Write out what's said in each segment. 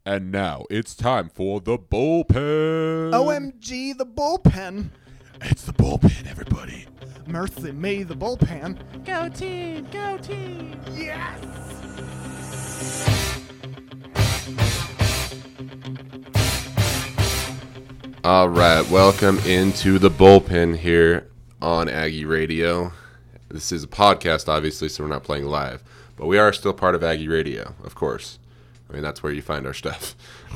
And now it's time for the bullpen. OMG, the bullpen. It's the bullpen, everybody. Mercy me, the bullpen. Go team! Go team! Yes! All right, welcome into the bullpen here on Aggie Radio. This is a podcast, obviously, so we're not playing live, but we are still part of Aggie Radio, of course. I mean, that's where you find our stuff.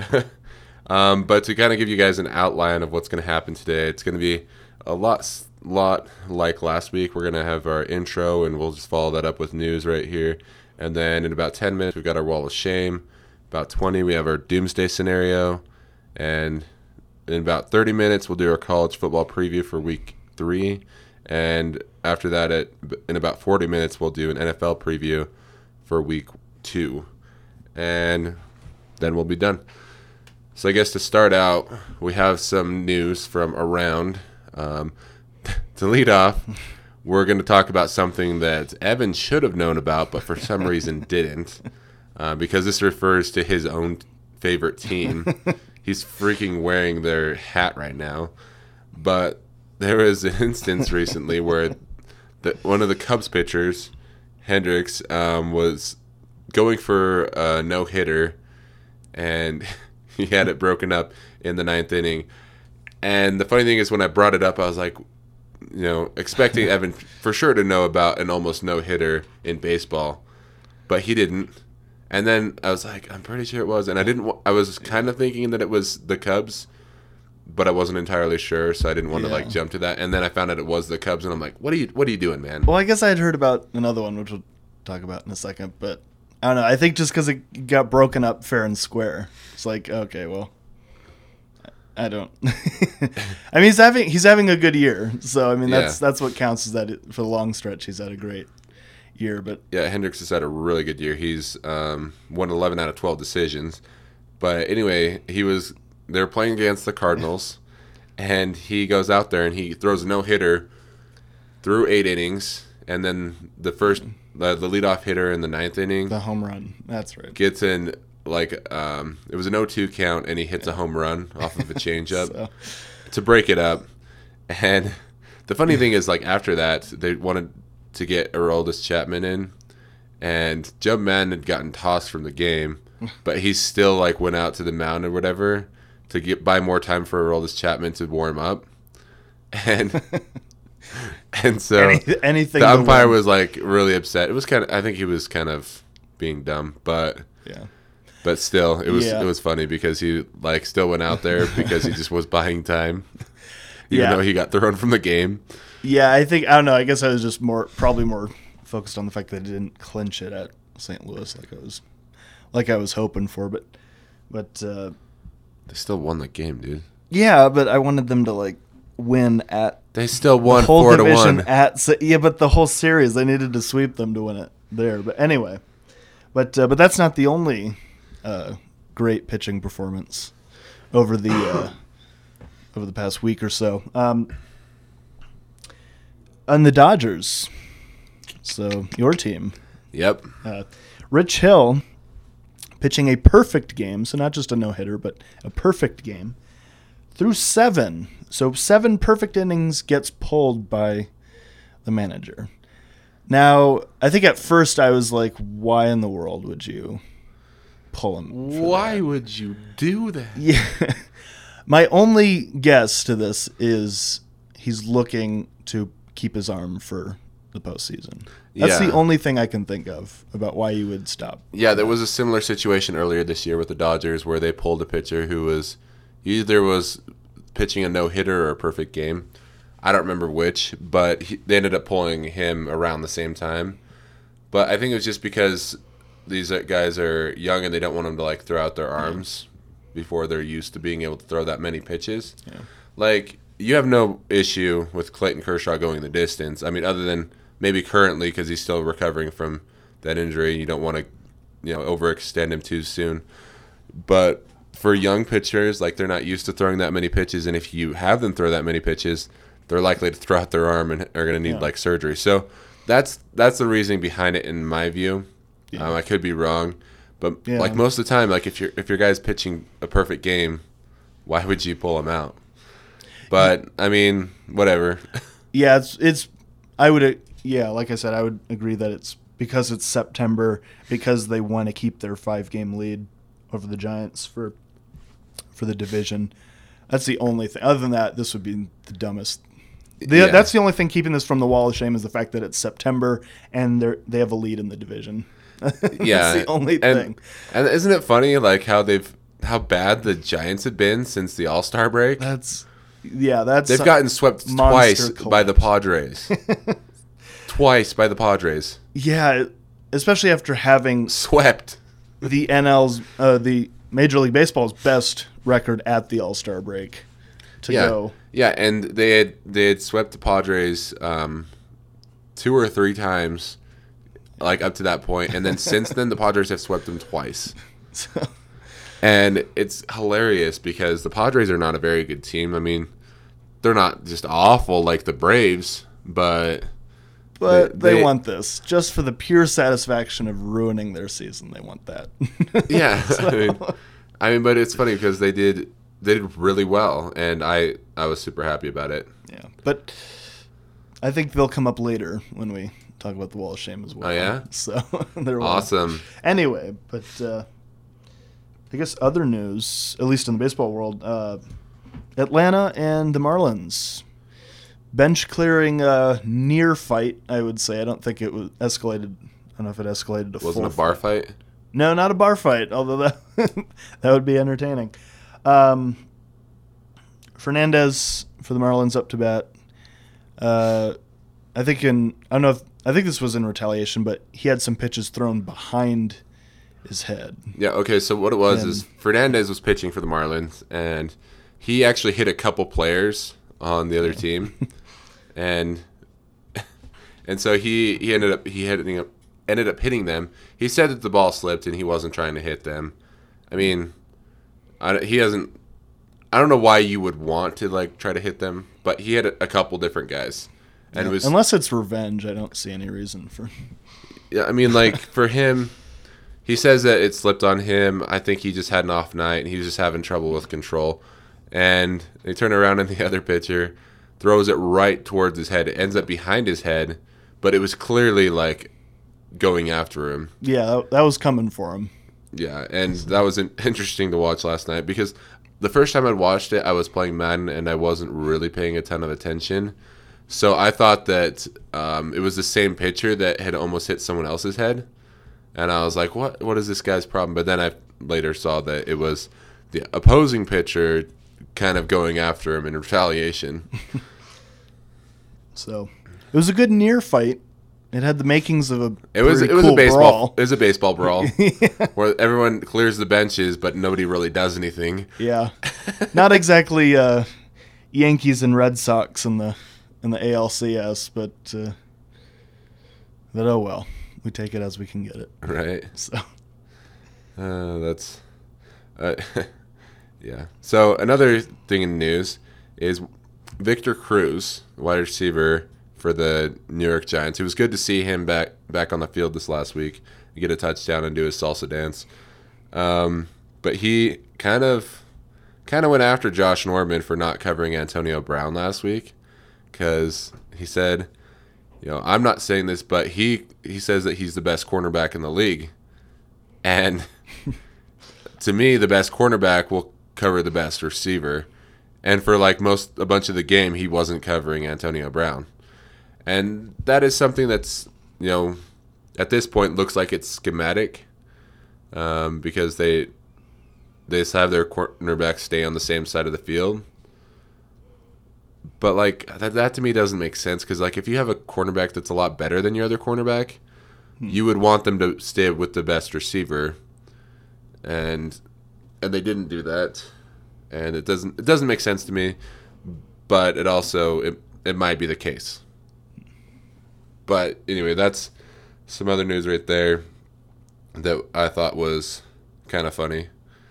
But to kind of give you guys an outline of what's going to happen today, it's going to be a lot like last week. We're going to have our intro, and we'll just follow that up with news right here. And then in about 10 minutes, we've got our Wall of Shame. About 20, we have our Doomsday Scenario. And in about 30 minutes, we'll do our college football preview for Week 3. And after that, in about 40 minutes, we'll do an NFL preview for Week 2. And then we'll be done. So I guess to start out, we have some news from around. To lead off, we're going to talk about something that Evan should have known about, but for some reason didn't, because this refers to his own favorite team. He's freaking wearing their hat right now. But there was an instance recently where one of the Cubs pitchers, Hendricks, was going for a no-hitter, and he had it broken up in the 9th inning. And the funny thing is, when I brought it up, I was like, expecting Evan for sure to know about an almost no-hitter in baseball, but he didn't. And then I was like, I'm pretty sure it was, and I was kind of thinking that it was the Cubs, but I wasn't entirely sure, so I didn't want to jump to that. And then I found out it was the Cubs, and I'm like, what are you doing, man? Well, I guess I had heard about another one, which we'll talk about in a second, but I don't know. I think just because it got broken up fair and square, it's like, okay, well, I don't. I mean, he's having a good year, so I mean that's what counts, is that for the long stretch he's had a great year. But yeah, Hendricks has had a really good year. He's won 11 out of 12 decisions. But anyway, they were playing against the Cardinals, and he goes out there and he throws a no-hitter through 8 innings, and then the leadoff hitter in the 9th inning, the home run. That's right. Gets in it was an 0-2 count, and he hits a home run off of a changeup to break it up. And the funny thing is, after that, they wanted to get Aroldis Chapman in, and Joe Madden had gotten tossed from the game, but he still went out to the mound or whatever to buy more time for Aroldis Chapman to warm up. And so anything the umpire was really upset. It was I think he was kind of being dumb, but yeah. But still, it was funny because he still went out there because he just was buying time, even though he got thrown from the game. Yeah, I don't know. I guess I was just probably more focused on the fact that I didn't clinch it at St. Louis like I was hoping for. But they still won the game, dude. Yeah, but I wanted them to win at. They still won the whole 4-1 yeah, but the whole series they needed to sweep them to win it there. But anyway, but that's not the only great pitching performance over the past week or so. And the Dodgers, so your team. Yep. Rich Hill pitching a perfect game, so not just a no-hitter, but a perfect game, through 7. So 7 perfect innings, gets pulled by the manager. Now, I think at first I was like, why in the world would you pull him? Why would you do that? Yeah. My only guess to this is he's looking to keep his arm for the postseason. That's the only thing I can think of about why you would stop. Yeah, there was a similar situation earlier this year with the Dodgers where they pulled a pitcher who was pitching a no-hitter or a perfect game. I don't remember which, but they ended up pulling him around the same time. But I think it was just because these guys are young and they don't want them to throw out their arms before they're used to being able to throw that many pitches. Yeah. You have no issue with Clayton Kershaw going the distance. I mean, other than maybe currently because he's still recovering from that injury. You don't want to, overextend him too soon. But for young pitchers, they're not used to throwing that many pitches, and if you have them throw that many pitches, they're likely to throw out their arm and are going to need surgery. So that's the reasoning behind it in my view. I could be wrong, But Yeah. like most of the time, like if your guy's pitching a perfect game, why would you pull him out? But I mean, whatever. Yeah, it's. I would. Yeah, like I said, I would agree that it's because it's September, because they want to keep their 5-game lead over the Giants for the division. That's the only thing. Other than that, this would be the dumbest. Yeah. That's the only thing keeping this from the wall of shame is the fact that it's September and they have a lead in the division. Yeah, That's the only thing. And isn't it funny, like how bad the Giants have been since the All-Star break? They've gotten swept twice collapse. by the Padres. Twice by the Padres. Yeah, especially after having Swept. the the Major League Baseball's best record at the All-Star break to go. Yeah, and they had swept the Padres 2 or 3 times, like up to that point, and then since then the Padres have swept them twice. And it's hilarious because the Padres are not a very good team. I mean, they're not just awful like the Braves, but they want this just for the pure satisfaction of ruining their season. They want that. Yeah, I mean, but it's funny because they did really well, and I was super happy about it. Yeah, but I think they'll come up later when we talk about the Wall of Shame as well. Oh yeah, so they're awesome. Anyway, but I guess other news, at least in the baseball world, Atlanta and the Marlins. Bench clearing near fight, I would say. I don't think it was escalated. I don't know if it escalated to Wasn't a bar fight? No, not a bar fight, although that would be entertaining. Fernandez for the Marlins up to bat. I think this was in retaliation, but he had some pitches thrown behind his head. Yeah, okay, so what it was is Fernandez was pitching for the Marlins, and he actually hit a couple players on the other team. And so he ended up hitting them. He said that the ball slipped and he wasn't trying to hit them. I mean, I don't know why you would want to like try to hit them, but he had a couple different guys. And unless it's revenge, I don't see any reason for. Yeah, I mean, like for him, he says that it slipped on him. I think he just had an off night and he was just having trouble with control. And they turn around and the other pitcher throws it right towards his head. It ends up behind his head, but it was clearly like going after him. Yeah, that was coming for him. Yeah, and that was interesting to watch last night because the first time I'd watched it, I was playing Madden and I wasn't really paying a ton of attention. So I thought that it was the same pitcher that had almost hit someone else's head. And I was like, what is this guy's problem? But then I later saw that it was the opposing pitcher kind of going after him in retaliation. So it was a good near fight. It had the makings of a It was cool a baseball brawl. It was a baseball brawl where everyone clears the benches, but nobody really does anything. Yeah, not exactly Yankees and Red Sox in the ALCS, but oh well, we take it as we can get it. Right. So that's yeah. So another thing in the news is Victor Cruz, wide receiver for the New York Giants. It was good to see him back on the field this last week, get a touchdown and do his salsa dance. But he kind of went after Josh Norman for not covering Antonio Brown last week because he said, I'm not saying this, but he says that he's the best cornerback in the league. And to me, the best cornerback will cover the best receiver. And for like a bunch of the game, he wasn't covering Antonio Brown. And that is something that's, at this point looks like it's schematic because they just have their cornerbacks stay on the same side of the field. But like that to me doesn't make sense because like if you have a cornerback that's a lot better than your other cornerback, you would want them to stay with the best receiver. And they didn't do that. And it doesn't make sense to me, but it also it might be the case. But anyway, that's some other news right there that I thought was kind of funny.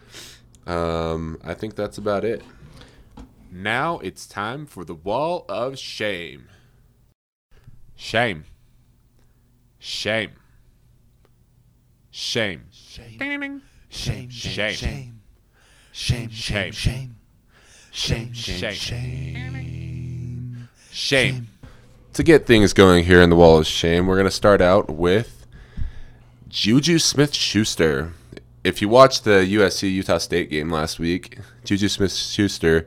I think that's about it. Now it's time for the Wall of Shame. Shame. Shame. Shame. Ding, ding, ding. Shame. Shame. Shame. Shame. Shame. Shame. To get things going here in the Wall of Shame, we're going to start out with Juju Smith-Schuster. If you watched the USC-Utah State game last week, Juju Smith-Schuster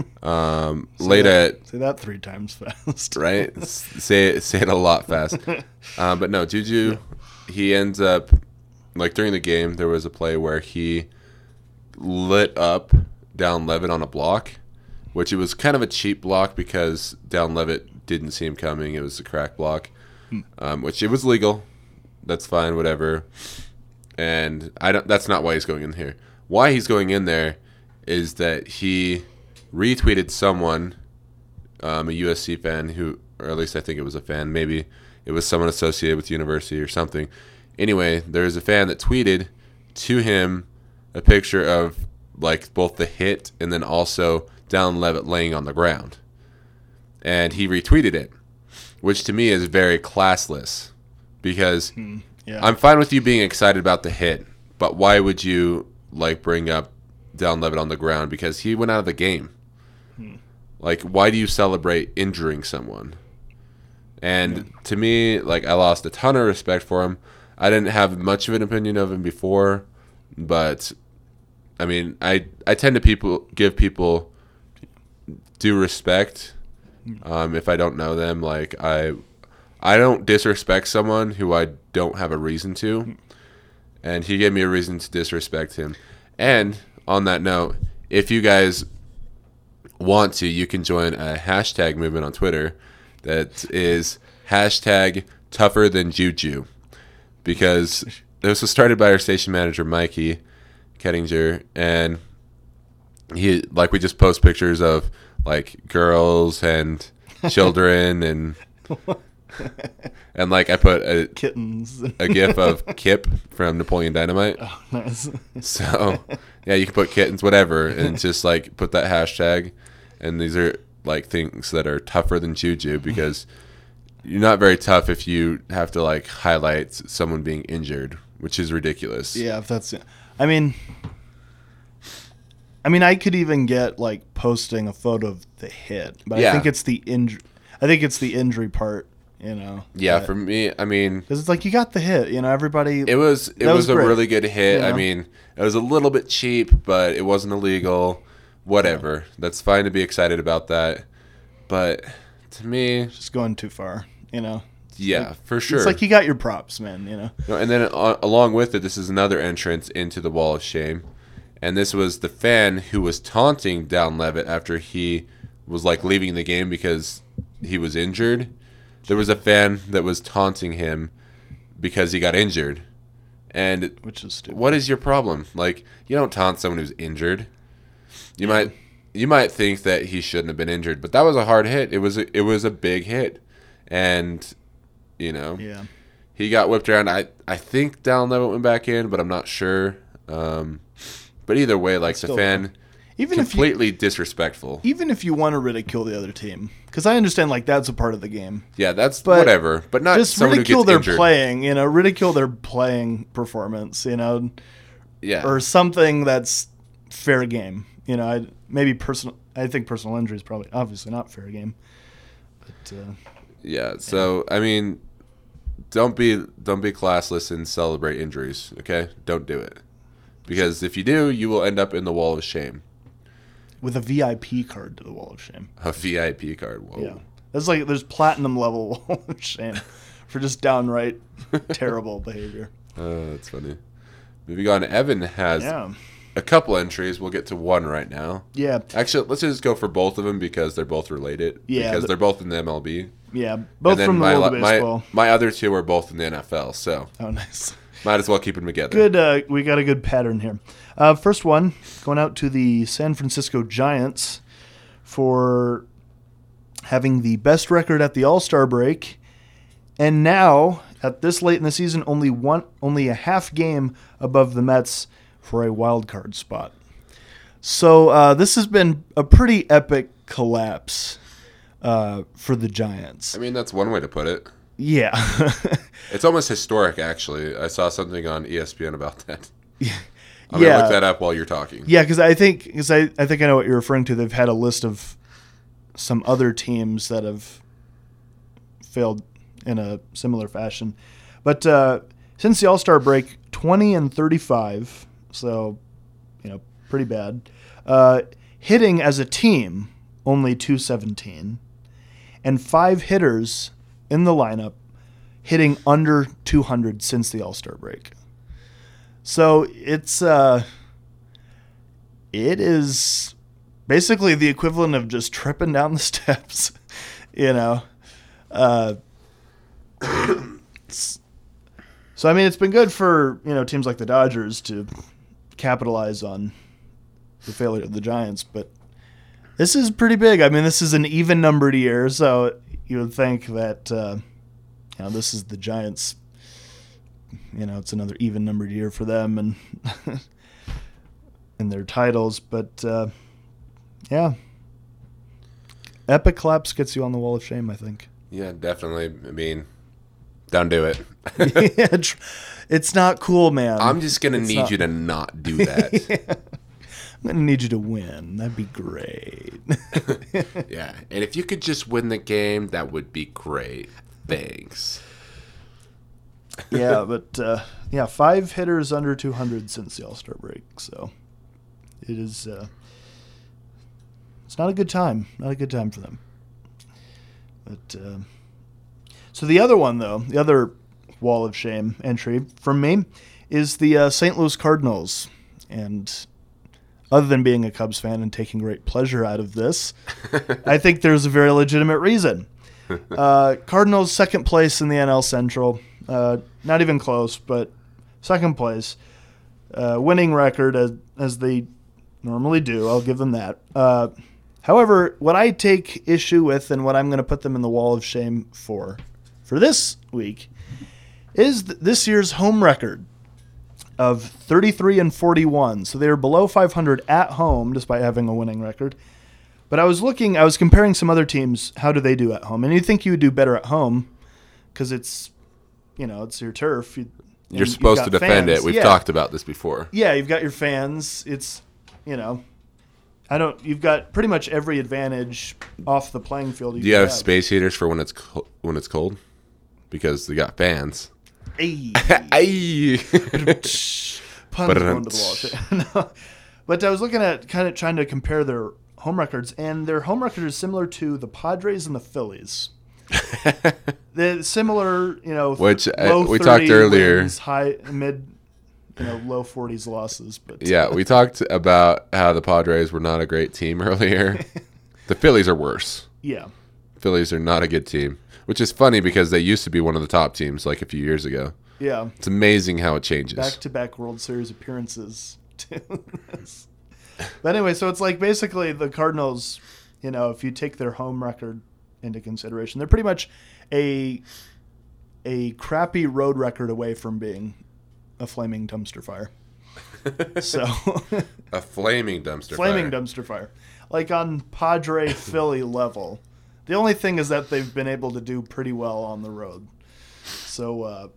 laid at... Say that 3 times fast. Right? Say it a lot fast. But no, Juju, he ends up... Like, during the game, there was a play where he lit up Dallin Leavitt on a block, which it was kind of a cheap block because Dallin Leavitt didn't see him coming. It was a crack block, which it was legal. That's fine, whatever. And that's not why he's going in here. Why he's going in there is that he retweeted someone, a USC fan who, or at least I think it was a fan. Maybe it was someone associated with the university or something. Anyway, there's a fan that tweeted to him a picture of like both the hit and then also Dallin Leavitt laying on the ground. And he retweeted it, which to me is very classless because I'm fine with you being excited about the hit, but why would you like bring up Dallin Leavitt on the ground because he went out of the game? Like, why do you celebrate injuring someone? And to me, like, I lost a ton of respect for him. I didn't have much of an opinion of him before, but I mean, I tend to give people due respect if I don't know them. Like, I don't disrespect someone who I don't have a reason to, and he gave me a reason to disrespect him. And on that note, if you guys want to, you can join a hashtag movement on Twitter that is hashtag tougher than Juju. Because this was started by our station manager, Mikey Kettinger, and he, like, we just post pictures of, like, girls and children, and like, I put kittens, a gif of Kip from Napoleon Dynamite. Oh, nice. So, yeah, you can put kittens, whatever, and just, like, put that hashtag, and these are, like, things that are tougher than Juju, because... You're not very tough if you have to, like, highlight someone being injured, which is ridiculous. Yeah, if that's... I mean, I could even get, like, posting a photo of the hit, but I think it's the injury. I think it's the injury part, you know. Yeah, for me, I mean... Because it's like, you got the hit, you know, everybody... It was a great. really good hit. You know? I mean, it was a little bit cheap, but it wasn't illegal. Whatever. Yeah. That's fine to be excited about that. But, to me... Just going too far. You know, yeah, for sure. It's like you got your props, man. You know, and then along with it, this is another entrance into the Wall of Shame, and this was the fan who was taunting Dallin Leavitt after he was like leaving the game because he was injured. There was a fan that was taunting him because he got injured, and which is stupid. What is your problem? Like, you don't taunt someone who's injured. You might think that he shouldn't have been injured, but that was a hard hit. It was a big hit. And, you know, he got whipped around. I think Dallin Leavitt went back in, but I'm not sure. But either way, like, the fan, completely disrespectful. Even if you want to ridicule the other team, because I understand, like, that's a part of the game. Yeah, that's whatever. But not just someone ridicule who gets their injured. playing, you know, ridicule their playing performance, you know. Yeah. Or something that's fair game. You know, I think personal injury is probably obviously not fair game. But... Yeah, so I mean, don't be classless and celebrate injuries, okay? Don't do it. Because if you do, you will end up in the Wall of Shame. With a VIP card to the Wall of Shame. A VIP card, whoa. Yeah. That's like there's platinum level Wall of Shame for just downright terrible behavior. That's funny. Moving on, Evan has a couple entries. We'll get to one right now. Yeah. Actually, let's just go for both of them because they're both related. Yeah. Because they're both in the MLB. Yeah, both from the world of baseball. My other two are both in the NFL, so oh, nice. Might as well keep them together. Good. We got a good pattern here. First one going out to the San Francisco Giants for having the best record at the All-Star break, and now at this late in the season, only a half game above the Mets for a wild card spot. So this has been a pretty epic collapse for the Giants. I mean, that's one way to put it. Yeah. It's almost historic, actually. I saw something on ESPN about that. I'm Yeah. gonna look that up while you're talking. Yeah, because I think I know what you're referring to. They've had a list of some other teams that have failed in a similar fashion, but since the All-Star break, 20-35, so pretty bad. Hitting as a team, only 217, and 5 hitters in the lineup hitting under 200 since the All-Star break. So it is basically the equivalent of just tripping down the steps, So I mean, it's been good for teams like the Dodgers to capitalize on the failure of the Giants, but this is pretty big. I mean, this is an even numbered year, so you would think that this is the Giants. It's another even numbered year for them and and their titles, but yeah, epic collapse gets you on the wall of shame, I think. Yeah, definitely. I mean, don't do it. Yeah, it's not cool, man. I'm just gonna need you to not do that. Yeah. I'm gonna need you to win. That'd be great. Yeah, and if you could just win the game, that would be great. Thanks. Yeah, but 5 hitters under 200 since the All-Star break. So it is. It's not a good time. Not a good time for them. But so the other one, though, the other wall of shame entry from me is the St. Louis Cardinals. And other than being a Cubs fan and taking great pleasure out of this, I think there's a very legitimate reason. Cardinals second place in the NL Central. Not even close, but second place. Winning record as they normally do. I'll give them that. However, what I take issue with and what I'm going to put them in the wall of shame for this week is this year's home record of 33-41. So they were below 500 at home despite having a winning record. But I was comparing some other teams. How do they do at home? And you'd think you would do better at home because it's your turf. You're supposed to defend fans. it. We've talked about this before. Yeah, you've got your fans. It's, you've got pretty much every advantage off the playing field. Do you have space heaters for when it's cold? Because they got fans. Hey. Ay. Puns going to the wall. No. But I was looking at kind of trying to compare their home records, and their home record is similar to the Padres and the Phillies. They're similar, which low we talked earlier. Wins, high, mid, low 40s losses. But yeah, we talked about how the Padres were not a great team earlier. The Phillies are worse. Yeah. Phillies are not a good team, which is funny because they used to be one of the top teams like a few years ago. Yeah. It's amazing how it changes. Back-to-back World Series appearances. But anyway, so it's like basically the Cardinals, if you take their home record into consideration, they're pretty much a crappy road record away from being a flaming dumpster fire. So a flaming dumpster dumpster fire. Like on Padre Philly level. The only thing is that they've been able to do pretty well on the road. So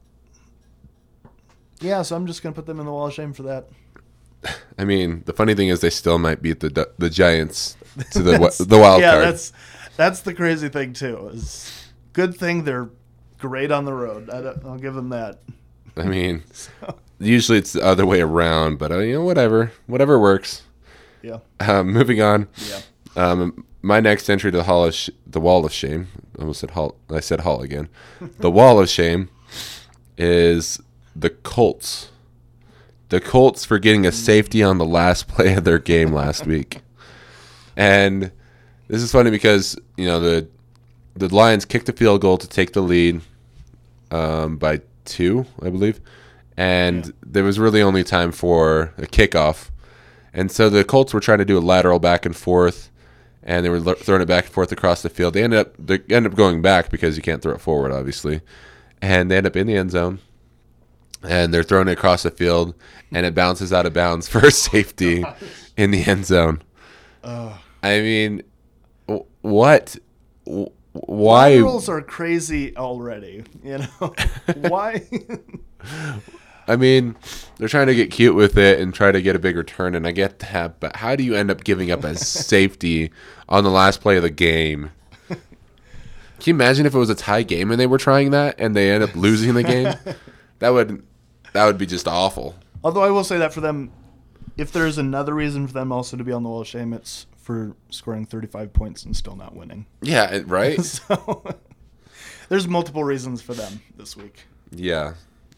so I'm just going to put them in the wall of shame for that. I mean, the funny thing is they still might beat the Giants to the wild card. Yeah, that's the crazy thing too. Is good thing they're great on the road. I'll give them that. I mean, usually it's the other way around, but whatever works. Yeah. Moving on. Yeah. My next entry to the wall of shame. I almost said hall. I said hall again. The wall of shame is the Colts. The Colts for getting a safety on the last play of their game last week. And this is funny because, the Lions kicked a field goal to take the lead by 2, I believe. And there was really only time for a kickoff. And so the Colts were trying to do a lateral back and forth, and they were throwing it back and forth across the field. They end up going back because you can't throw it forward, obviously. And they end up in the end zone. And they're throwing it across the field, and it bounces out of bounds for a safety in the end zone. I mean, what? Why? The rules are crazy already. You know why? I mean, they're trying to get cute with it and try to get a big return, and I get that. But how do you end up giving up a safety on the last play of the game? Can you imagine if it was a tie game and they were trying that and they end up losing the game? That would be just awful. Although I will say that for them, if there's another reason for them also to be on the wall of shame, it's for scoring 35 points and still not winning. Yeah, right? So there's multiple reasons for them this week. Yeah.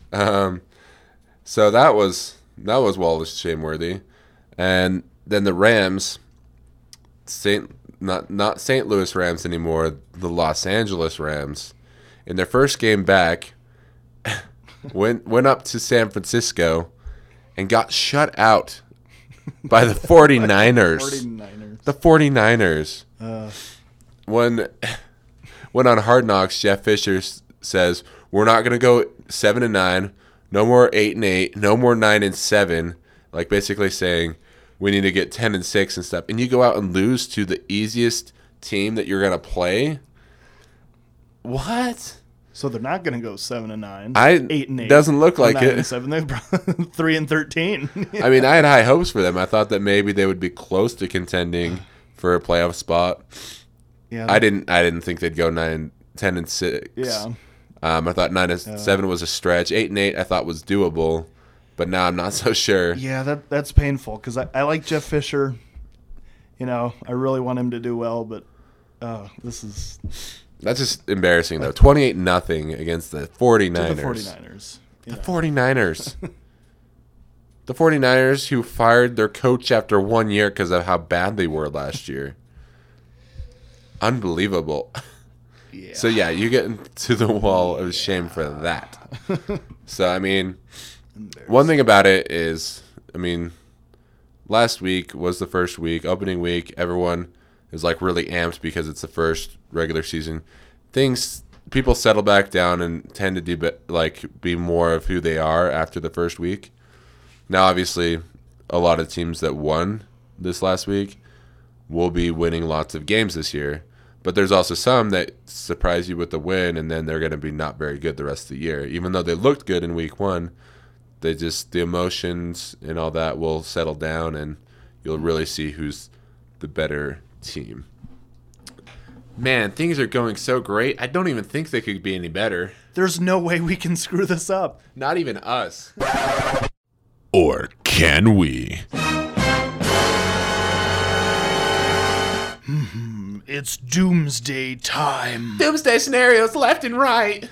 So that was wall of shame worthy. And then the Rams, not St. Louis Rams anymore, the Los Angeles Rams, in their first game back, went up to San Francisco and got shut out by the 49ers. The 49ers. When on Hard Knocks, Jeff Fisher says, we're not going to go 7-9, no more 8-8, no more 9-7, like basically saying we need to get 10-6 and stuff. And you go out and lose to the easiest team that you're going to play? What? So they're not going to go 7-9, 8-8. Doesn't look like it. 9-7. They're 3-13. I mean, I had high hopes for them. I thought that maybe they would be close to contending for a playoff spot. Yeah, I didn't think they'd go 10-6. Yeah. I thought 9-7 was a stretch. 8-8 I thought was doable, but now I'm not so sure. Yeah, that's painful because I like Jeff Fisher. You know, I really want him to do well, but this is... That's just embarrassing, though. 28-0 against the 49ers. To the 49ers. The 49ers. The 49ers who fired their coach after 1 year because of how bad they were last year. Unbelievable. Yeah. So, yeah, you get into the wall of shame for that. So, I mean, one thing about it is, I mean, last week was the first week, opening week. Everyone is, like, really amped because it's the first regular season. People settle back down and tend to be more of who they are after the first week. Now, obviously, a lot of teams that won this last week will be winning lots of games this year. But there's also some that surprise you with the win, and then they're going to be not very good the rest of the year. Even though they looked good in week one, the emotions and all that will settle down, and you'll really see who's the better team. Man, things are going so great. I don't even think they could be any better. There's no way we can screw this up. Not even us. Or can we? It's doomsday time. Doomsday scenarios left and right.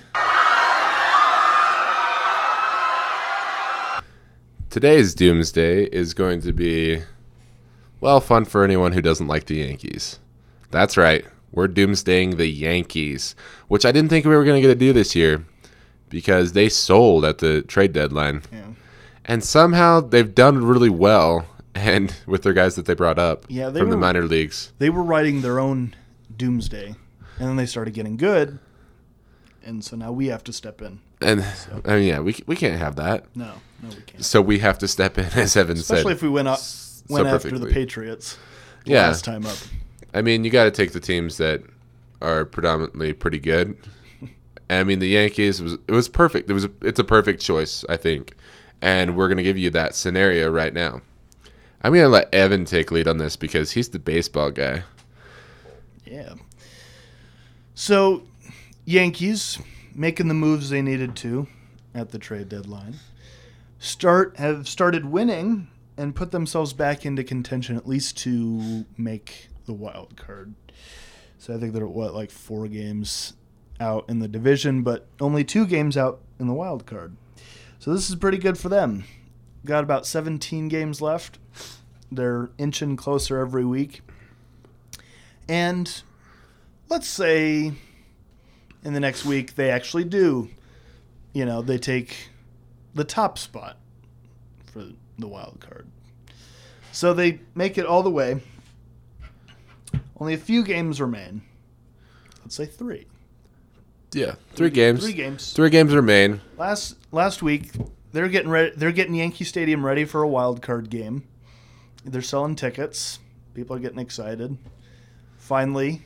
Today's doomsday is going to be, well, fun for anyone who doesn't like the Yankees. That's right. We're doomsdaying the Yankees, which I didn't think we were going to get to do this year because they sold at the trade deadline. Yeah. And somehow they've done really well and with their guys that they brought up from the minor leagues. They were writing their own doomsday, and then they started getting good, and so now we have to step in. And, I mean, yeah, we can't have that. No, we can't. So we have to step in, as Evan said. Especially if we went after the Patriots last time up. I mean, you got to take the teams that are predominantly pretty good. I mean, the Yankees it was perfect. It's a perfect choice, I think, and we're gonna give you that scenario right now. I'm gonna let Evan take lead on this because he's the baseball guy. Yeah. So, Yankees making the moves they needed to at the trade deadline. Have started winning and put themselves back into contention, at least to make the wild card. So I think they're 4 games out in the division, but only 2 games out in the wild card. So this is pretty good for them. Got about 17 games left. They're inching closer every week. And let's say in the next week they actually do, they take the top spot for the wild card. So they make it all the way. Only a few games remain. Let's say 3. Yeah, 3 games. 3 games. 3 games remain. Last week, they're getting ready. They're getting Yankee Stadium ready for a wild card game. They're selling tickets. People are getting excited. Finally,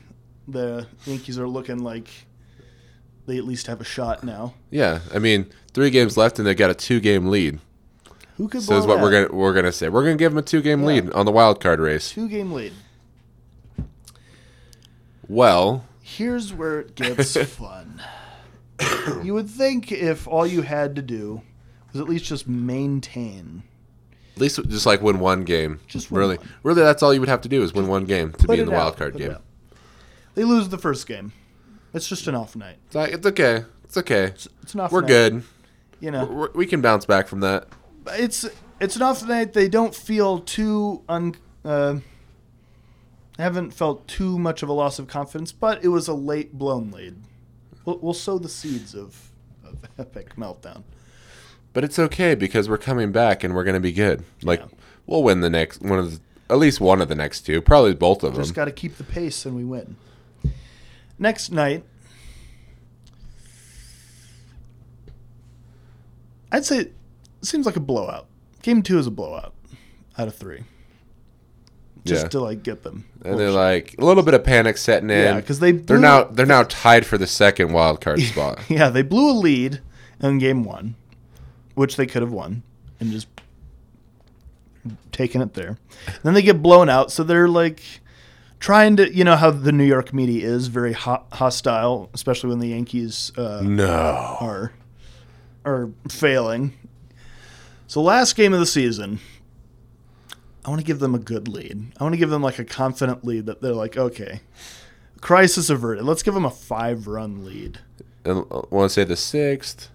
The Yankees are looking like they at least have a shot now. Yeah, I mean, 3 games left, and they got a 2-game lead. Who could So blow is what that? we're gonna say. We're gonna give them a 2-game Yeah. lead on the wild card race. 2-game lead. Well, Here's where it gets fun. You would think if all you had to do was at least just maintain. at least just like win 1 game. Just win really, one. really, that's all you would have to do is win 1 game to be in the wild card put it game. out. They lose the first game. It's just an off night. It's okay. It's okay. It's an off We're night. good. You know, We can bounce back from that. it's an off night. They don't feel too haven't felt too much of a loss of confidence, but it was a late blown lead. We'll sow the seeds of epic meltdown. But it's okay because we're coming back and we're gonna be good. Like Yeah. we'll win the next at least one of the next 2, probably both of Just them. got to keep the pace and we win. Next night, I'd say it seems like a blowout. Game 2 is a blowout out of 3. Just Yeah. to like get them. And they're like a little bit of panic setting in. Yeah, 'cause they're now tied for the second wild card spot. Yeah, they blew a lead in game 1, which they could have won and just taken it there. Then they get blown out, so they're like trying to, you know how the New York media is very hostile, especially when the Yankees No. are failing. So last game of the season, I want to give them a good lead. I want to give them like a confident lead that they're like, okay, crisis averted. Let's give them a 5-run lead. And I want to say the 6th.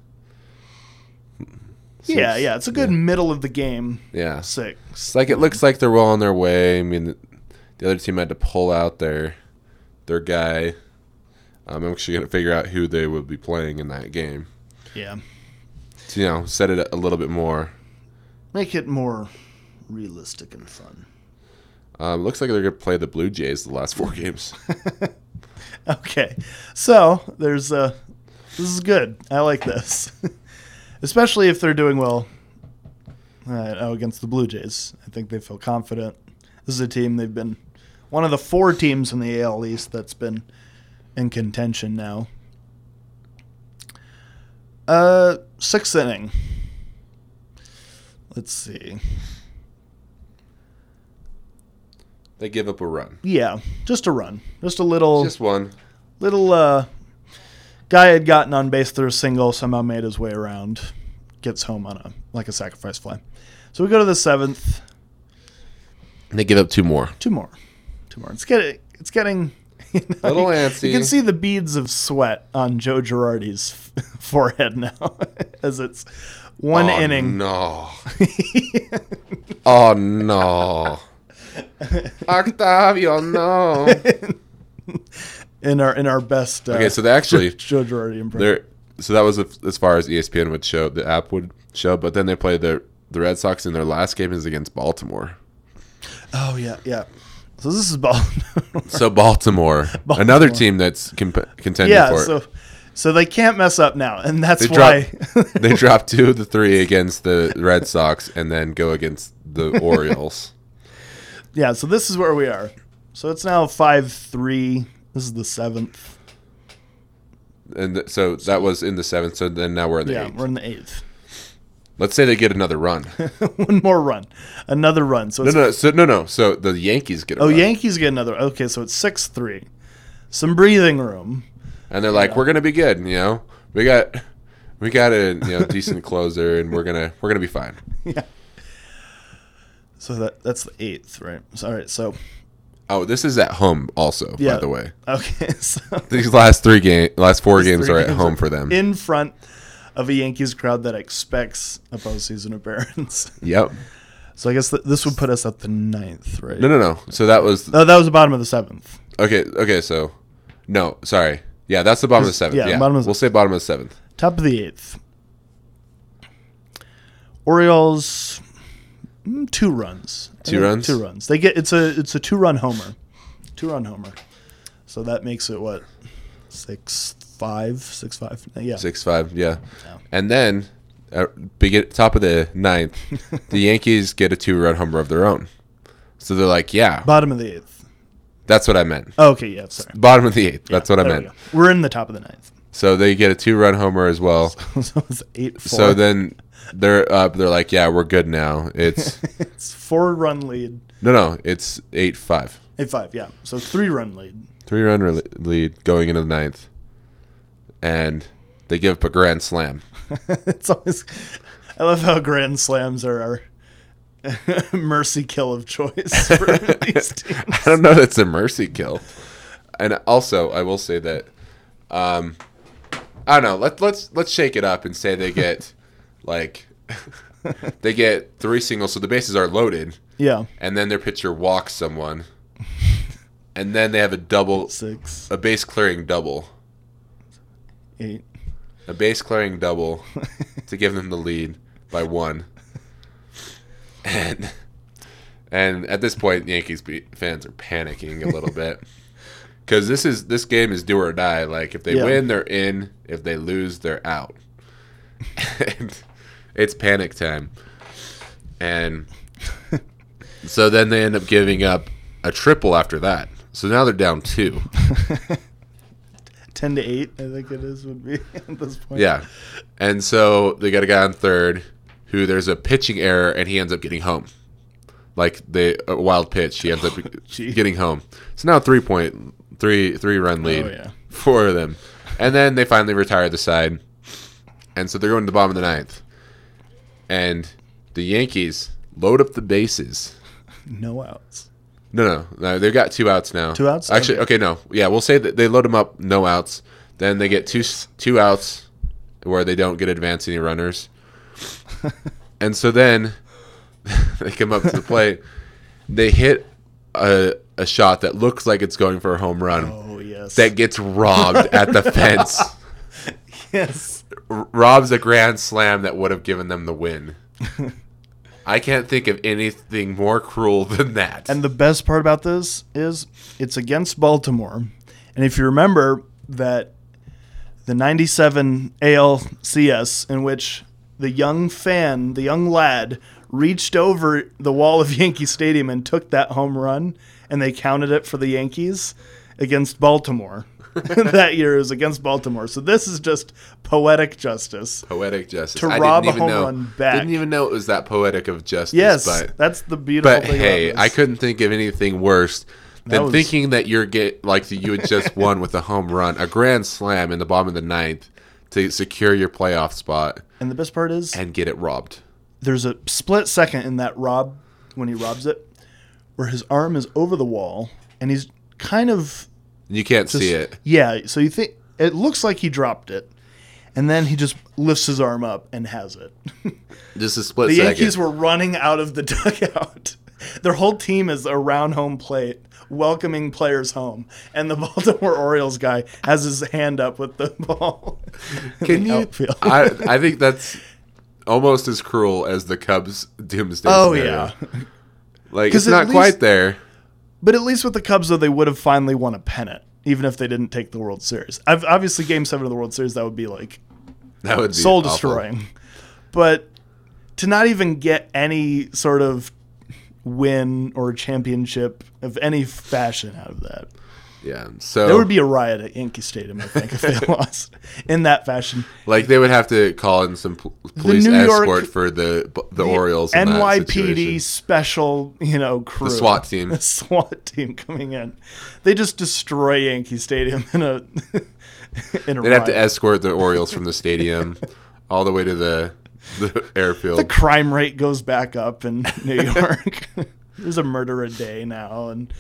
Yeah, it's a good middle of the game. Yeah. 6. It's like it looks like they're well on their way. I mean, the other team had to pull out their guy. I'm actually going to figure out who they would be playing in that game. Yeah. To, set it a little bit more. Make it more realistic and fun. Looks like they're going to play the Blue Jays the last 4 games. Okay. So, there's this is good. I like this. Especially if they're doing well against the Blue Jays. I think they feel confident. This is a team, they've been one of the 4 teams in the AL East that's been in contention now. 6th inning. Let's see. They give up a run. Yeah, just a run. Just a little Just one. guy had gotten on base through a single, somehow made his way around, gets home on a sacrifice fly. So we go to the 7th. They give up 2 more. 2 more. It's getting A little antsy. You can see the beads of sweat on Joe Girardi's forehead now as it's one inning. No. Oh, no. Octavio, no. in our best Okay, so they actually Joe Girardi impression. so that was as far as ESPN would show, the app would show, but then they play the Red Sox in their last game is against Baltimore. Oh yeah. So this is Baltimore. So Baltimore, another team that's contending for it. So they can't mess up now, and that's They why They drop 2 of the 3 against the Red Sox and then go against the Orioles. Yeah, so this is where we are. So it's now 5-3. This is the 7th. And so that was in the 7th, so then now we're in the 8th. We're in the 8th. Let's say they get another run. One more run. Another run. So it's No. So the Yankees get a run. Yankees get another. Okay, so it's 6-3. Some breathing room. And they're like, we're gonna be good, We got a decent closer, and we're gonna be fine. Yeah. So that's the 8th, right? So, all right. So Oh, this is at home also, Yeah. by the way. okay. So These last 4 games are at 3 home for them. in front of a Yankees crowd that expects a postseason appearance. Yep. So I guess this would put us at the 9th, right? No. So that was Oh, that was the bottom of the 7th. okay. So no, sorry. Yeah, that's the bottom of the 7th. Yeah, Yeah, bottom of the- we'll say bottom of the 7th. Top of the 8th. Orioles, 2 runs. 2 runs? 2 runs. They get it's a 2-run homer. 2-run homer. So that makes it what? 6-5? 6-5? Yeah. 6-5. Yeah. Yeah. And then top of the 9th, the Yankees get a 2-run homer of their own. So they're like, yeah, Bottom of the 8th. That's what I meant. Oh, okay, yeah, sorry. Bottom of the 8th. That's what I There we meant. go. We're in the top of the 9th. So they get a 2-run homer as well. So it's 8-4. So then they're up. They're like, yeah, we're good now. It's it's 4-run lead. no, it's 8-5. 8-5, yeah. So 3-run lead. 3-run lead going into the 9th, and they give up a grand slam. It's always. I love how grand slams are our mercy kill of choice for these teams. I don't know. That's a mercy kill. And also, I will say that, I don't know. Let's shake it up and say they get like they get 3 singles, so the bases are loaded. Yeah. And then their pitcher walks someone, and then they have a double, 6, a base clearing double, 8. a base clearing double to give them the lead by 1. And at this point, Yankees fans are panicking a little bit because this game is do or die. Like if they win, they're in. If they lose, they're out. And it's panic time. And so then they end up giving up a triple after that. So now they're down 2. 10-8, I think it is would be at this point. Yeah. And so they got a guy on third who there's a pitching error and he ends up getting home. Like a wild pitch, he ends up getting home. So now 3-run lead for them. And then they finally retire the side. And so they're going to the bottom of the 9th. And the Yankees load up the bases. No outs. No, they've got 2 outs now. 2 outs? Actually, okay, no. Yeah, we'll say that they load them up, no outs. Then they get two outs where they don't get advance any runners. And so then they come up to the plate. They hit a shot that looks like it's going for a home run. Oh, yes. That gets robbed at the fence. Yes. Robs a grand slam that would have given them the win. I can't think of anything more cruel than that. And the best part about this is it's against Baltimore. And if you remember that the 97 ALCS in which the young lad reached over the wall of Yankee Stadium and took that home run, and they counted it for the Yankees against Baltimore. That year it was against Baltimore. So this is just poetic justice. Poetic justice. To rob a home run back. Didn't even know it was that poetic of justice. Yes, but that's the beautiful But thing hey, about this. I couldn't think of anything worse than thinking that you had just won with a home run, a grand slam in the bottom of the 9th to secure your playoff spot. And the best part is, and get it robbed. There's a split second in that rob when he robs it, where his arm is over the wall and he's kind of. You can't see it. Yeah, so you think it looks like he dropped it, and then he just lifts his arm up and has it. Just a split The second. Yankees were running out of the dugout. Their whole team is around home plate, welcoming players home, and the Baltimore Orioles guy has his hand up with the ball. Can you? I think that's almost as cruel as the Cubs doomsday scenario. Yeah. Like, it's not quite there. But at least with the Cubs, though, they would have finally won a pennant, even if they didn't take the World Series. Obviously, Game 7 of the World Series, that would be soul-destroying. But to not even get any sort of win or championship of any fashion out of that. Yeah, so there would be a riot at Yankee Stadium, I think, if they lost in that fashion. Like, they would have to call in some police escort for the Orioles. In NYPD special, crew, the SWAT team, the SWAT team coming in. They just destroy Yankee Stadium in a. They'd have to escort the Orioles from the stadium all the way to the airfield. The crime rate goes back up in New York. There's a murder a day now, and.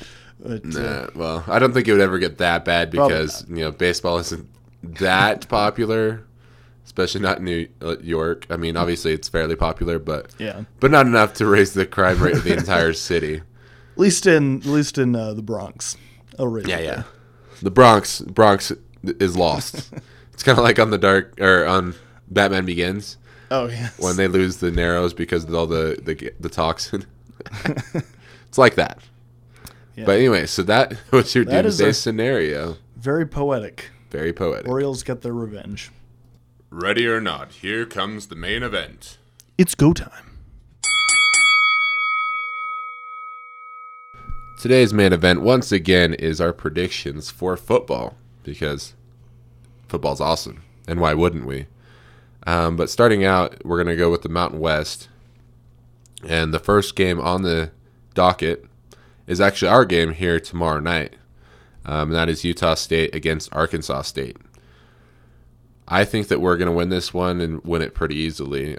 Well, I don't think it would ever get that bad because baseball isn't that popular, especially not in New York. I mean, obviously it's fairly popular, but not enough to raise the crime rate of the entire city. At least in the Bronx. Yeah. The Bronx is lost. It's kind of like on Batman Begins. Oh yes. When they lose the Narrows because of all the toxin. It's like that. Yeah. But anyway, so that was your doomsday scenario. Very poetic. Very poetic. Orioles get their revenge. Ready or not, here comes the main event. It's go time. Today's main event, once again, is our predictions for football, because football's awesome, and why wouldn't we? But starting out, we're going to go with the Mountain West, and the first game on the docket is actually our game here tomorrow night, and that is Utah State against Arkansas State. I think that we're going to win this one and win it pretty easily.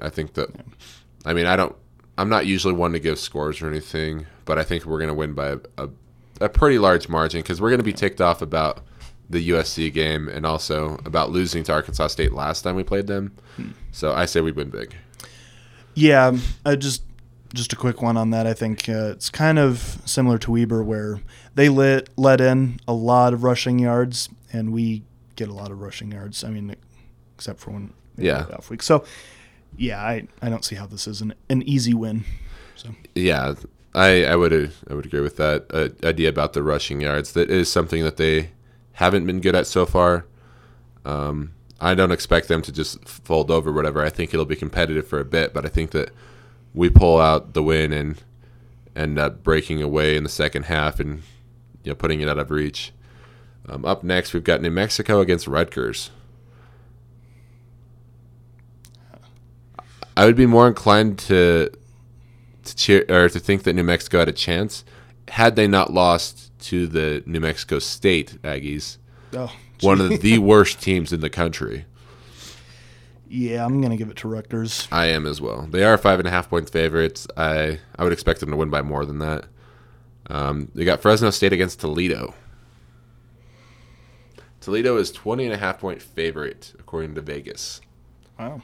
I'm not usually one to give scores or anything, but I think we're going to win by a pretty large margin, because we're going to be ticked off about the USC game and also about losing to Arkansas State last time we played them. So I say we win big. Yeah, just a quick one on that. I think it's kind of similar to Weber, where they let in a lot of rushing yards, and we get a lot of rushing yards. I mean, except for when we have off week. So, yeah, I don't see how this is an easy win. So yeah, I would agree with that idea about the rushing yards. That is something that they haven't been good at so far. I don't expect them to just fold over or whatever. I think it'll be competitive for a bit, but I think that we pull out the win and end up breaking away in the second half and putting it out of reach. Up next, we've got New Mexico against Rutgers. I would be more inclined to cheer or to think that New Mexico had a chance had they not lost to the New Mexico State Aggies, one of the worst teams in the country. Yeah, I'm going to give it to Rutgers. I am as well. They are 5.5-point favorites. I would expect them to win by more than that. They got Fresno State against Toledo. Toledo is 20.5-point favorite according to Vegas. Wow.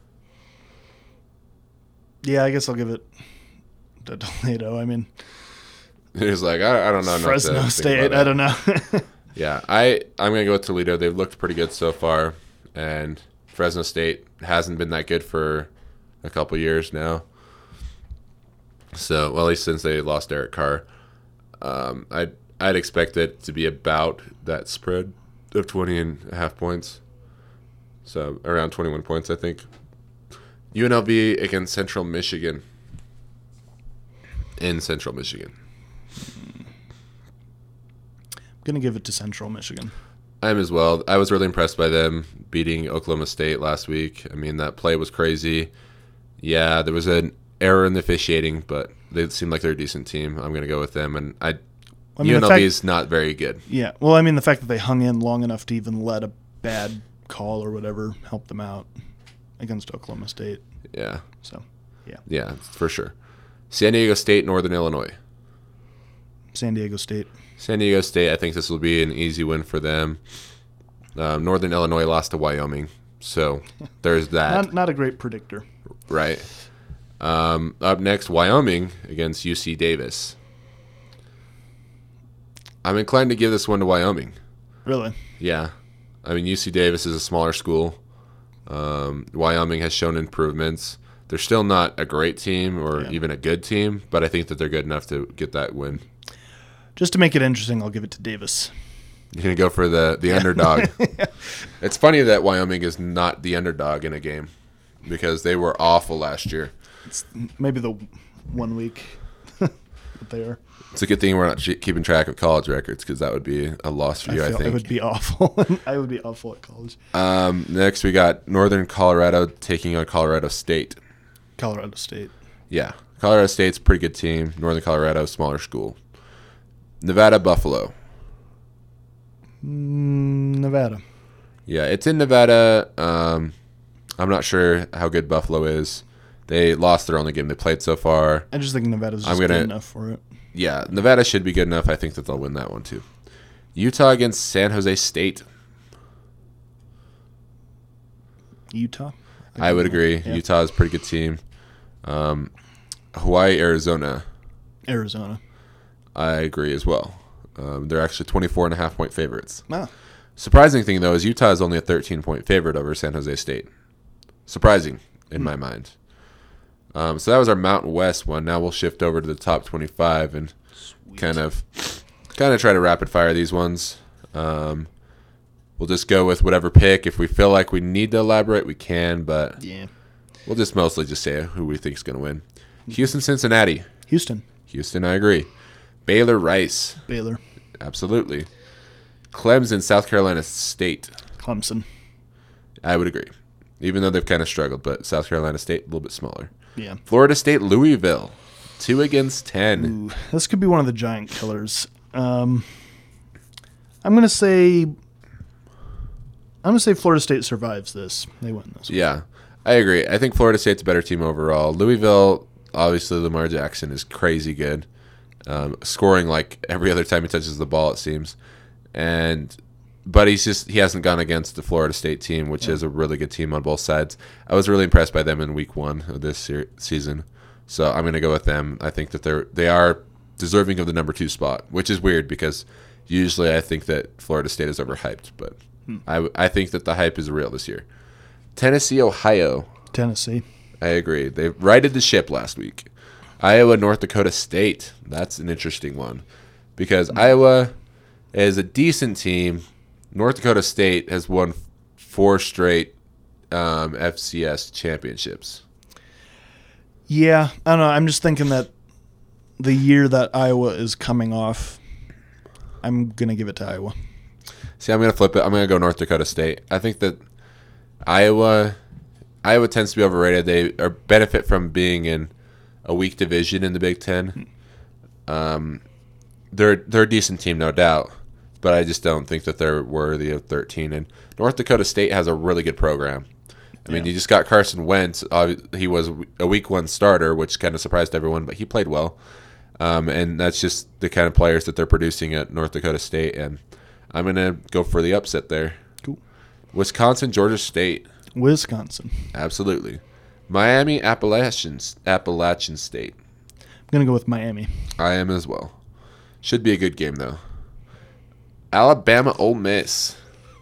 Yeah, I guess I'll give it to Toledo. I mean, it's like I don't know. Fresno State. I don't know. Yeah, I'm gonna go with Toledo. They've looked pretty good so far, and Fresno State hasn't been that good for a couple years now. So, well, at least since they lost Eric Carr, I'd expect it to be about that spread of 20.5 points. So around 21 points, I think. UNLV against Central Michigan. In Central Michigan. I'm going to give it to Central Michigan. I am as well. I was really impressed by them beating Oklahoma State last week. I mean, that play was crazy. Yeah, there was an error in the officiating, but they seem like they're a decent team. I'm going to go with them. And UNLV is not very good. Yeah. Well, I mean, the fact that they hung in long enough to even let a bad call or whatever help them out against Oklahoma State. Yeah. So, yeah. Yeah, for sure. San Diego State, Northern Illinois. San Diego State. San Diego State, I think this will be an easy win for them. Northern Illinois lost to Wyoming, so there's that. Not a great predictor. Right. Up next, Wyoming against UC Davis. I'm inclined to give this one to Wyoming. Really? Yeah. I mean, UC Davis is a smaller school. Wyoming has shown improvements. They're still not a great team or even a good team, but I think that they're good enough to get that win. Just to make it interesting, I'll give it to Davis. You're going to go for the underdog. It's funny that Wyoming is not the underdog in a game because they were awful last year. It's maybe the 1 week that they are. It's a good thing we're not keeping track of college records because that would be a loss for you, I think. It would be awful. I would be awful at college. Next, we got Northern Colorado taking on Colorado State. Colorado State. Yeah. Colorado State's a pretty good team. Northern Colorado, smaller school. Nevada, Buffalo. Nevada. Yeah, it's in Nevada. I'm not sure how good Buffalo is. They lost their only game they played so far. I just think Nevada's just good enough for it. Yeah, Nevada should be good enough. I think that they'll win that one too. Utah against San Jose State. Utah? I would agree. Yeah. Utah is a pretty good team. Hawaii, Arizona. Arizona. I agree as well. They're actually 24.5-point favorites. Wow. Surprising thing, though, is Utah is only a 13-point favorite over San Jose State. Surprising in my mind. So that was our Mountain West one. Now we'll shift over to the top 25 and kind of try to rapid fire these ones. We'll just go with whatever pick. If we feel like we need to elaborate, we can, but we'll just mostly just say who we think is going to win. Houston, Cincinnati. Houston, I agree. Baylor Rice. Baylor. Absolutely. Clemson, South Carolina State. Clemson. I would agree. Even though they've kind of struggled, but South Carolina State, a little bit smaller. Yeah. Florida State, Louisville. 2-10. Ooh, this could be one of the giant killers. I'm gonna say Florida State survives this. They win this. Yeah, I agree. I think Florida State's a better team overall. Louisville, obviously, Lamar Jackson is crazy good, scoring like every other time he touches the ball, it seems. But he hasn't gone against the Florida State team, which is a really good team on both sides. I was really impressed by them in week 1 of this season, so I'm going to go with them. I think that they are deserving of the number 2 spot, which is weird because usually I think that Florida State is overhyped, but I think that the hype is real this year. Tennessee, Ohio. Tennessee. I agree. They righted the ship last week. Iowa, North Dakota State. That's an interesting one because Iowa is a decent team. North Dakota State has won 4 straight FCS championships. Yeah, I don't know. I'm just thinking that the year that Iowa is coming off, I'm going to give it to Iowa. See, I'm going to flip it. I'm going to go North Dakota State. I think that Iowa tends to be overrated. They benefit from being in a weak division in the Big Ten. They're a decent team, no doubt, but I just don't think that they're worthy of 13. And North Dakota State has a really good program. I mean, you just got Carson Wentz. He was a week 1 starter, which kind of surprised everyone, but he played well. And that's just the kind of players that they're producing at North Dakota State. And I'm going to go for the upset there. Cool. Wisconsin, Georgia State. Wisconsin. Absolutely. Miami, Appalachian State. I'm going to go with Miami. I am as well. Should be a good game, though. Alabama, Ole Miss.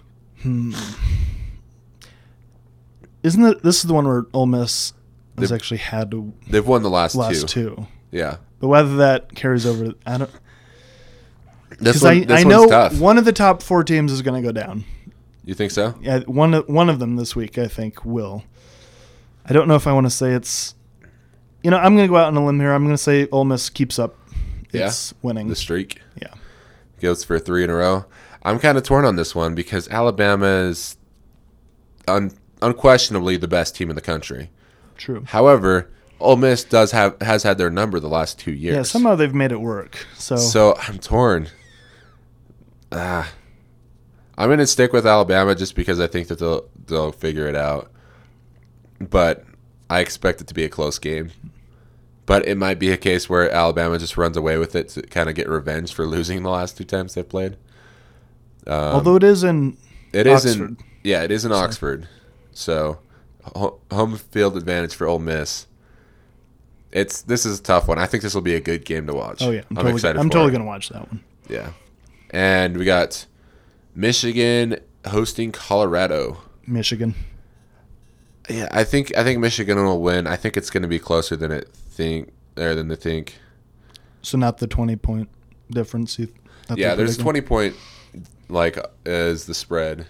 Isn't it? This is the one where Ole Miss has actually had to. They've won the last two. Yeah. But whether that carries over, I don't. This I know one's tough. one of the top 4 teams is going to go down. You think so? Yeah, one of them this week I think will. I don't know if I want to say it's. I'm going to go out on a limb here. I'm going to say Ole Miss keeps up. It's winning the streak. Yeah. Goes for 3 in a row. I'm kind of torn on this one because Alabama is unquestionably the best team in the country. True. However, Ole Miss has had their number the last 2 years. Yeah, somehow they've made it work. So I'm torn. I'm going to stick with Alabama just because I think that they'll figure it out. But I expect it to be a close game. But it might be a case where Alabama just runs away with it to kind of get revenge for losing the last 2 times they've played. Although it is in Oxford. It is in Oxford. So home field advantage for Ole Miss. This is a tough one. I think this will be a good game to watch. Oh yeah, I'm excited. I'm totally going to watch that one. Yeah, and we got Michigan hosting Colorado. Michigan. Yeah, I think Michigan will win. I think it's going to be closer than they think. So not the 20-point difference. There's 20-point as the spread.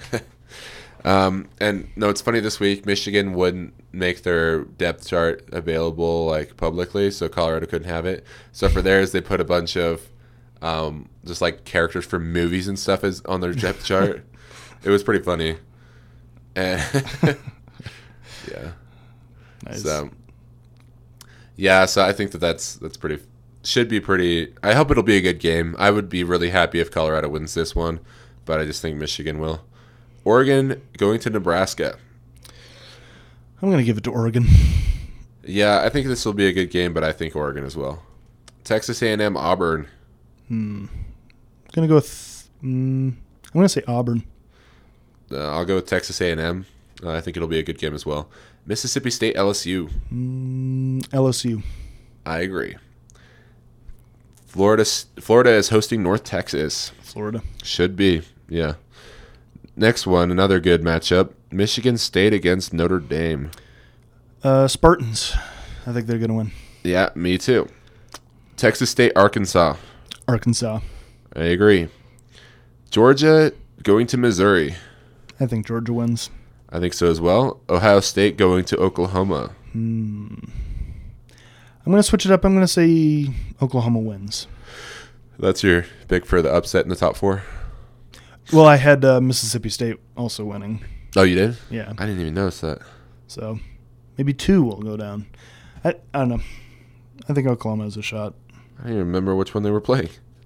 And no, it's funny this week. Michigan wouldn't make their depth chart available publicly, so Colorado couldn't have it. So for theirs, they put a bunch of just characters from movies and stuff on their depth chart. It was pretty funny. And yeah. Nice. So I think that's pretty. Should be pretty. I hope it'll be a good game. I would be really happy if Colorado wins this one, but I just think Michigan will. Oregon going to Nebraska. I'm going to give it to Oregon. Yeah, I think this will be a good game, but I think Oregon as well. Texas A&M, Auburn. I'm going to go with. I'm going to say Auburn. I'll go with Texas A&M. I think it'll be a good game as well. Mississippi State, LSU. LSU. I agree. Florida is hosting North Texas. Florida. Should be, yeah. Next one, another good matchup. Michigan State against Notre Dame. Spartans. I think they're going to win. Yeah, me too. Texas State, Arkansas. Arkansas. I agree. Georgia going to Missouri. I think Georgia wins. I think so as well. Ohio State going to Oklahoma. I'm going to switch it up. I'm going to say Oklahoma wins. That's your pick for the upset in the top 4? Well, I had Mississippi State also winning. Oh, you did? Yeah. I didn't even notice that. So maybe 2 will go down. I don't know. I think Oklahoma has a shot. I don't even remember which one they were playing.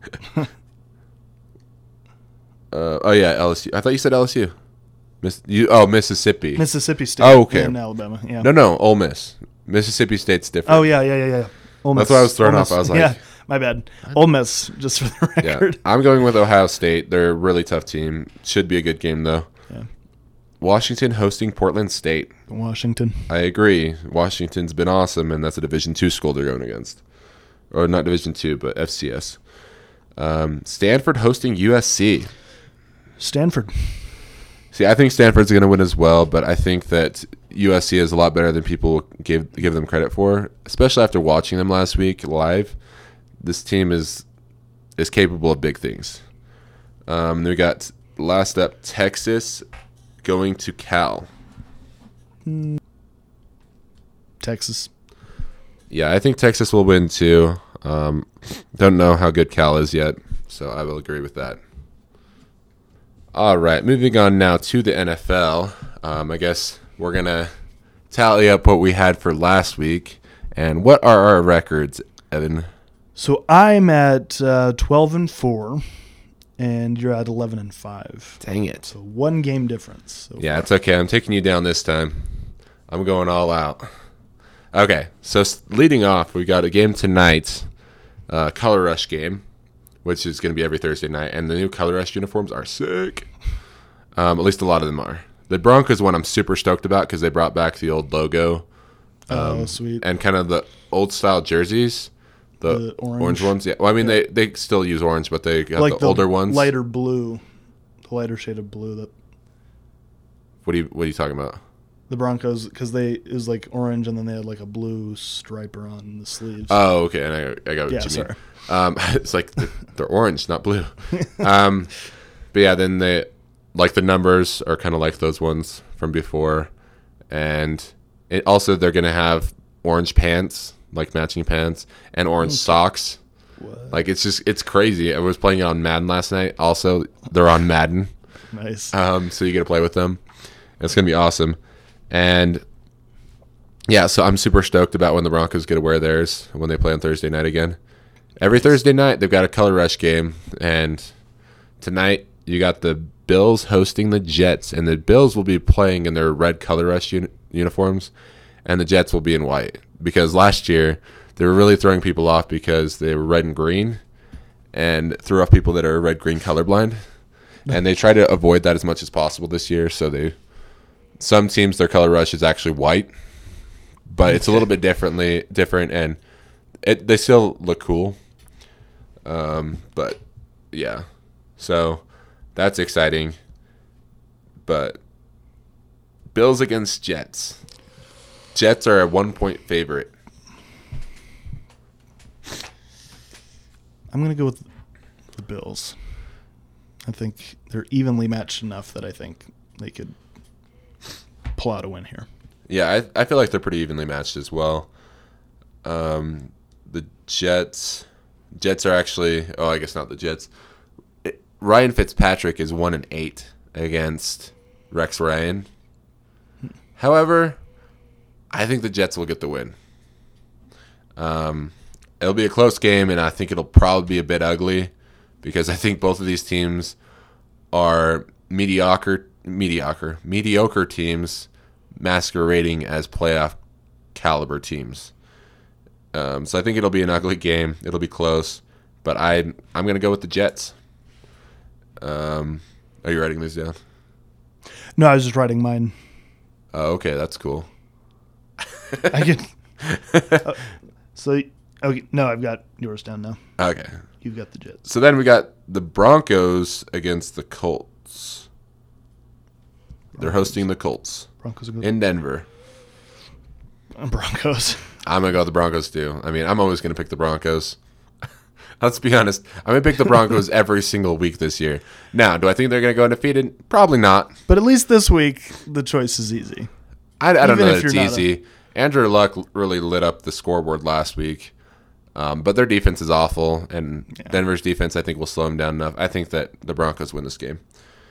Oh, yeah, LSU. I thought you said LSU. Mississippi. Mississippi State Oh, okay. and Alabama. Yeah. No, Ole Miss. Mississippi State's different. Oh, yeah. Ole Miss. That's why I was thrown Ole off. I was Miss. like, yeah, my bad. Ole Miss, just for the yeah. record. I'm going with Ohio State. They're a really tough team. Should be a good game, though. Yeah. Washington hosting Portland State. Washington. I agree. Washington's been awesome, and that's a Division II school they're going against. Or not Division II, but FCS. Stanford hosting USC. Stanford. See, I think Stanford's going to win as well, but I think that USC is a lot better than people give them credit for, especially after watching them last week live. This team is capable of big things. We got, last up, Texas going to Cal. Texas. Yeah, I think Texas will win too. Don't know how good Cal is yet, so I will agree with that. All right, moving on now to the NFL. I guess we're going to tally up what we had for last week. And what are our records, Evan? So I'm at 12-4, and you're at 11-5. Dang it. So 1 game difference. So Yeah, it's okay. I'm taking you down this time. I'm going all out. Okay, so leading off, we got a game tonight, Color Rush game, which is going to be every Thursday night, and the new Color Rush uniforms are sick. At least a lot of them are. The Broncos one I'm super stoked about because they brought back the old logo. Sweet. And kind of the old style jerseys, the orange ones. Yeah, well, I mean they still use orange, but they got like the older ones. Lighter blue, the lighter shade of blue. That What are you talking about? the Broncos, because it was like orange, and then they had like a blue striper on the sleeves. Oh, okay, and I got what Yeah, you sorry. mean. It's like they're orange, not blue. But yeah, then they like the numbers are kind of like those ones from before, and also they're gonna have orange pants, like matching pants, and orange socks. What? Like it's crazy. I was playing it on Madden last night. Also, they're on Madden, Nice. so you get to play with them. It's gonna be awesome, and yeah, so I'm super stoked about when the Broncos get to wear theirs when they play on Thursday night again. Every Thursday night, they've got a Color Rush game, and tonight you got the Bills hosting the Jets, and the Bills will be playing in their red Color Rush uniforms, and the Jets will be in white, because last year they were really throwing people off because they were red and green, and threw off people that are red-green colorblind, and they try to avoid that as much as possible this year, so some teams, their Color Rush is actually white, but it's a little bit different, and they still look cool. But yeah, so that's exciting. But Bills against Jets. Jets are a 1-point favorite. I'm going to go with the Bills. I think they're evenly matched enough that I think they could pull out a win here. Yeah, I feel like they're pretty evenly matched as well. The Jets are actually, I guess not the Jets. Ryan Fitzpatrick is 1-8 against Rex Ryan. However, I think the Jets will get the win. It'll be a close game, and I think it'll probably be a bit ugly because I think both of these teams are mediocre teams masquerading as playoff caliber teams. So I think it'll be an ugly game. It'll be close, but I'm going to go with the Jets. Are you writing this down? No, I was just writing mine. Oh, okay, that's cool. I can. No, I've got yours down now. Okay. You've got the Jets. So then we got the Broncos against the Colts. They're hosting the Colts Broncos in Denver. Broncos. I'm going to go with the Broncos too. I mean, I'm always going to pick the Broncos. Let's be honest. I'm going to pick the Broncos every single week this year. Now, do I think they're going to go undefeated? Probably not. But at least this week, the choice is easy. I don't know if that it's you're easy. Andrew Luck really lit up the scoreboard last week. But their defense is awful, and Denver's defense, I think, will slow them down enough. I think that the Broncos win this game.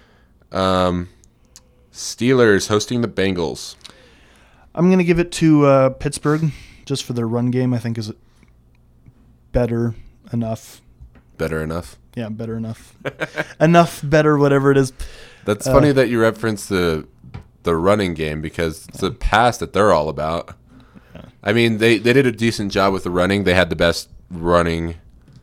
Steelers hosting the Bengals. I'm going to give it to Pittsburgh just for their run game. I think is better enough. Better enough? Yeah, better enough. Enough better, whatever it is. That's funny that you reference the running game because it's the pass that they're all about. Yeah. I mean, they did a decent job with the running. They had the best rushing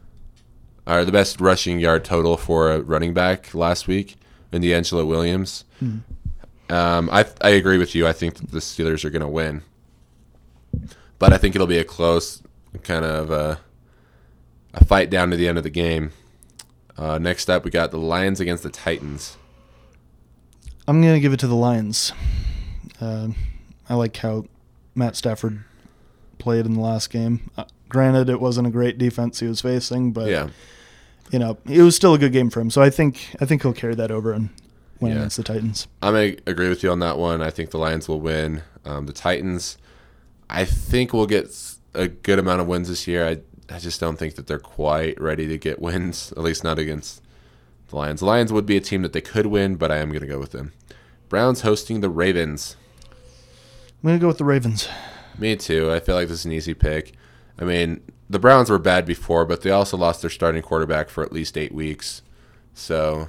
yard total for a running back last week in D'Angelo Williams. I agree with you. I think that the Steelers are going to win. But I think it'll be a close kind of a fight down to the end of the game. Next up, we got the Lions against the Titans. I'm going to give it to the Lions. I like how Matt Stafford played in the last game. Granted, it wasn't a great defense he was facing, but it was still a good game for him. So I think he'll carry that over and win against the Titans. I'm going to agree with you on that one. I think the Lions will win. The Titans, I think will get a good amount of wins this year. I just don't think that they're quite ready to get wins, at least not against the Lions. The Lions would be a team that they could win, but I am going to go with them. Browns hosting the Ravens. I'm going to go with the Ravens. Me too. I feel like this is an easy pick. I mean, the Browns were bad before, but they also lost their starting quarterback for at least 8 weeks. So,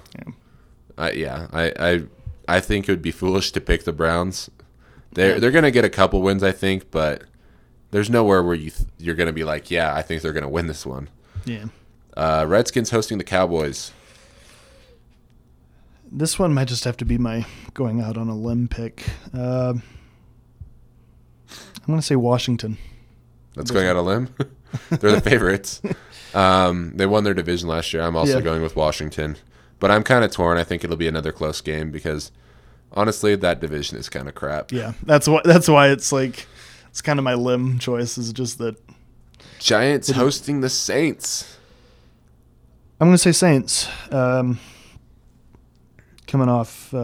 I think it would be foolish to pick the Browns. They're going to get a couple wins, I think, but there's nowhere where you're going to be like, I think they're going to win this one. Yeah. Redskins hosting the Cowboys. This one might just have to be my going out on a limb pick. I'm going to say Washington. That's going out on a limb? They're the favorites. They won their division last year. I'm also going with Washington. But I'm kind of torn. I think it'll be another close game because, honestly, that division is kind of crap. Yeah, that's why it's like... It's kind of my limb choice is just that. Giants hosting the Saints. I'm going to say Saints. Coming off,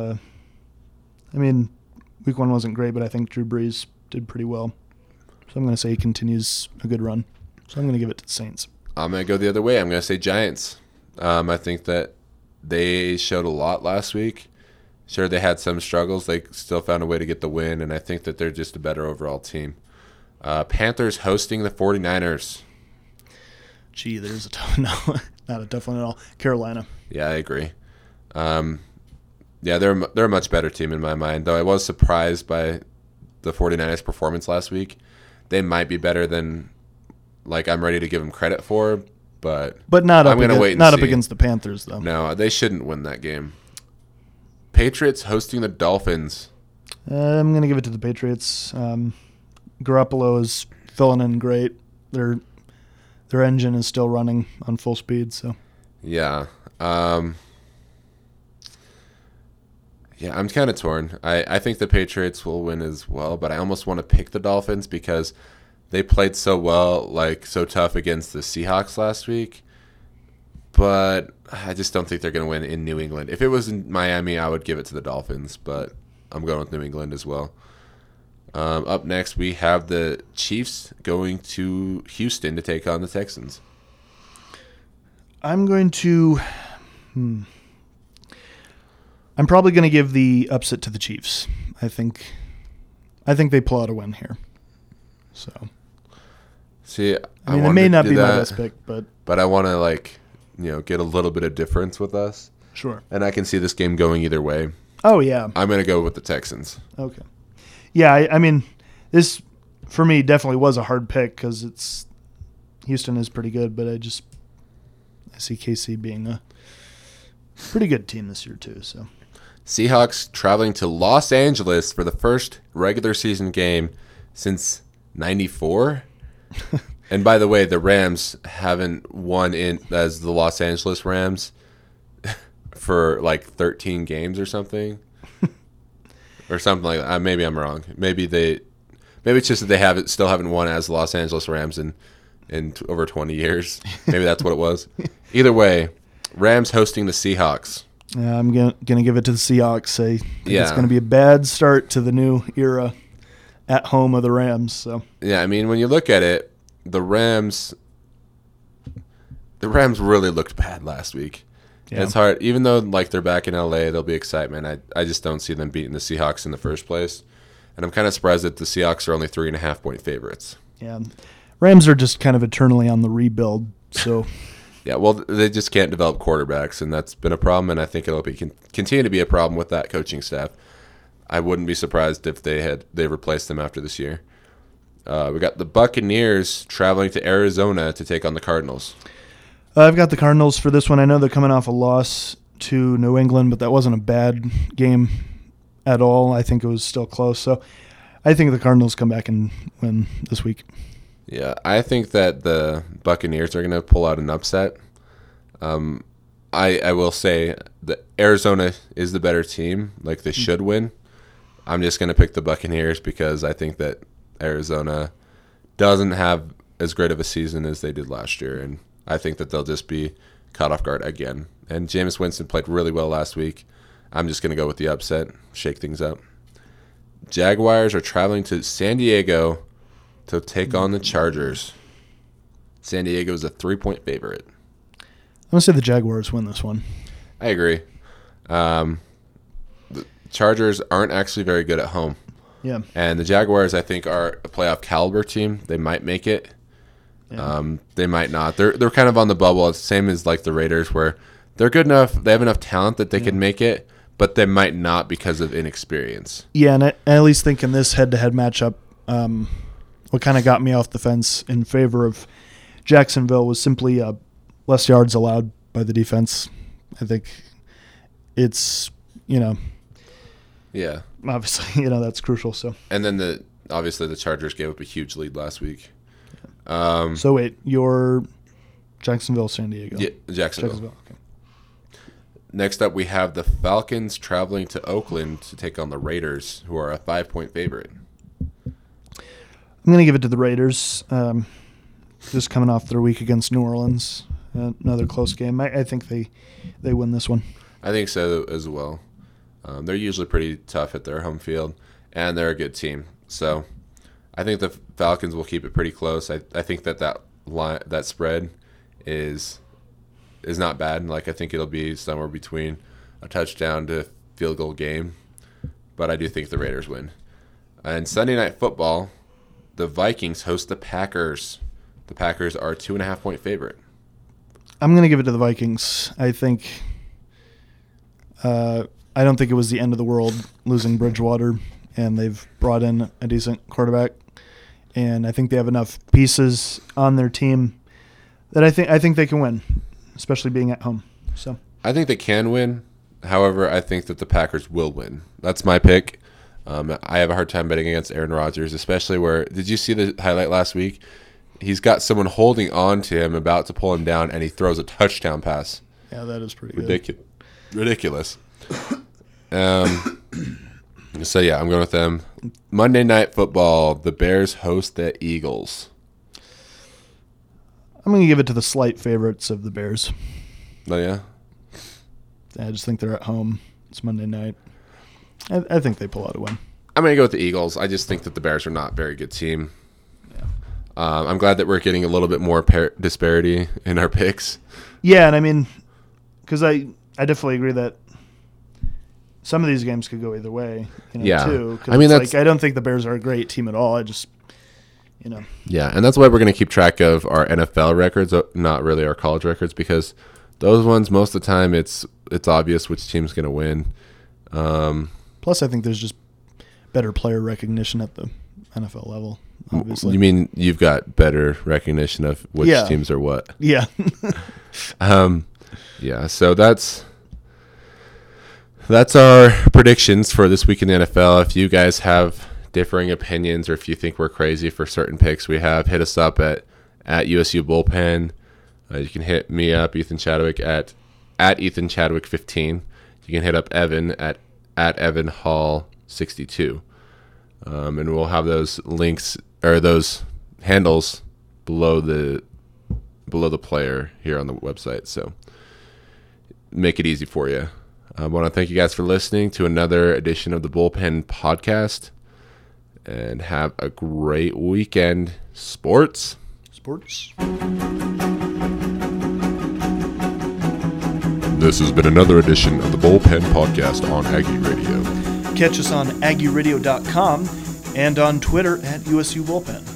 week 1 wasn't great, but I think Drew Brees did pretty well. So I'm going to say he continues a good run. So I'm going to give it to the Saints. I'm going to go the other way. I'm going to say Giants. I think that they showed a lot last week. Sure, they had some struggles. They still found a way to get the win, and I think that they're just a better overall team. Panthers hosting the 49ers. Gee, there's a tough... No, not a tough one at all. Carolina. Yeah, I agree. They're a much better team in my mind, though I was surprised by the 49ers' performance last week. They might be better than I'm ready to give them credit for, but not up I'm going to wait and not see. Up against the Panthers, though. No, they shouldn't win that game. Patriots hosting the Dolphins. I'm going to give it to the Patriots. Garoppolo is filling in great. Their engine is still running on full speed. So yeah, I'm kind of torn. I think the Patriots will win as well, but I almost want to pick the Dolphins because they played so well, so tough against the Seahawks last week. But I just don't think they're going to win in New England. If it was in Miami, I would give it to the Dolphins, but I'm going with New England as well. Up next, we have the Chiefs going to Houston to take on the Texans. I'm going to... I'm probably going to give the upset to the Chiefs. I think they pull out a win here. So, see, it may not be my best pick, but I want to get a little bit of difference with us. Sure. And I can see this game going either way. Oh yeah. I'm going to go with the Texans. Okay. Yeah, this for me definitely was a hard pick because Houston is pretty good, but I see KC being a pretty good team this year too. So. Seahawks traveling to Los Angeles for the first regular season game since '94. And by the way, the Rams haven't won as the Los Angeles Rams for 13 games or something. Or something like that. Maybe I'm wrong. Maybe it's just that they still haven't won as the Los Angeles Rams in over 20 years. Maybe that's what it was. Either way, Rams hosting the Seahawks. Yeah, I'm gonna give it to the Seahawks. It's gonna be a bad start to the new era at home of the Rams. So yeah, when you look at it, the Rams the Rams really looked bad last week. Yeah. It's hard, even though like they're back in LA, there'll be excitement. I just don't see them beating the Seahawks in the first place, and I'm kind of surprised that the Seahawks are only 3.5 point favorites. Yeah, Rams are just kind of eternally on the rebuild. So Yeah, well, they just can't develop quarterbacks, and that's been a problem, and I think it'll be continue to be a problem with that coaching staff. I wouldn't be surprised if they replaced them after this year. We got the Buccaneers traveling to Arizona to take on the Cardinals. I've got the Cardinals for this one. I know they're coming off a loss to New England, but that wasn't a bad game at all. I think it was still close. So I think the Cardinals come back and win this week. Yeah, I think that the Buccaneers are going to pull out an upset. I will say that Arizona is the better team. Like, they should win. I'm just going to pick the Buccaneers because I think that Arizona doesn't have as great of a season as they did last year, and I think that they'll just be caught off guard again. And Jameis Winston played really well last week. I'm just going to go with the upset, shake things up. Jaguars are traveling to San Diego to take on the Chargers. San Diego is a 3-point favorite. I'm going to say the Jaguars win this one. I agree. The Chargers aren't actually very good at home. Yeah. And the Jaguars, I think, are a playoff caliber team. They might make it. Yeah. They might not. They're kind of on the bubble. It's the same as like the Raiders, where they're good enough. They have enough talent that they can make it, but they might not because of inexperience. Yeah, and I at least think in this head-to-head matchup, what kind of got me off the fence in favor of Jacksonville was simply less yards allowed by the defense. I think it's, Yeah. obviously, that's crucial. So, And then obviously the Chargers gave up a huge lead last week. so wait, you're Jacksonville, San Diego. Yeah, Jacksonville. Okay. Next up, we have the Falcons traveling to Oakland to take on the Raiders, who are a 5-point favorite. I'm going to give it to the Raiders. Just coming off their week against New Orleans, another close game. I think they win this one. I think so as well. They're usually pretty tough at their home field, and they're a good team. So I think the Falcons will keep it pretty close. I think that spread is not bad. Like, I think it'll be somewhere between a touchdown to field goal game, but I do think the Raiders win. And Sunday Night Football, the Vikings host the Packers. The Packers are a 2.5-point favorite. I'm going to give it to the Vikings. I think I don't think it was the end of the world losing Bridgewater, and they've brought in a decent quarterback, and I think they have enough pieces on their team that I think they can win, especially being at home. So I think they can win. However, I think that the Packers will win. That's my pick. I have a hard time betting against Aaron Rodgers, especially where – did you see the highlight last week? He's got someone holding on to him, about to pull him down, and he throws a touchdown pass. yeah, that is pretty good. Ridiculous. So, yeah, I'm going with them. Monday Night Football, the Bears host the Eagles. I'm going to give it to the slight favorites of the Bears. Oh, yeah? I just think they're at home. It's Monday night. I think they pull out a win. I'm going to go with the Eagles. I just think that the Bears are not a very good team. Yeah. I'm glad that we're getting a little bit more disparity in our picks. Yeah, and I mean, because I definitely agree that some of these games could go either way. Yeah. Too, I mean, I don't think the Bears are a great team at all. I just, Yeah, and that's why we're going to keep track of our NFL records, not really our college records, because those ones, most of the time, it's obvious which team's going to win. Plus, I think there's just better player recognition at the NFL level, obviously. You mean you've got better recognition of which teams are what? Yeah. Yeah, so that's our predictions for this week in the NFL. If you guys have differing opinions, or if you think we're crazy for certain picks we have, hit us up at USU Bullpen. You can hit me up, Ethan Chadwick, at Ethan Chadwick 15. You can hit up Evan at Evan Hall 62. And we'll have those links or those handles below the player here on the website. So make it easy for you. I want to thank you guys for listening to another edition of the Bullpen Podcast, and have a great weekend. Sports. This has been another edition of the Bullpen Podcast on Aggie Radio. Catch us on AggieRadio.com and on Twitter at USU Bullpen.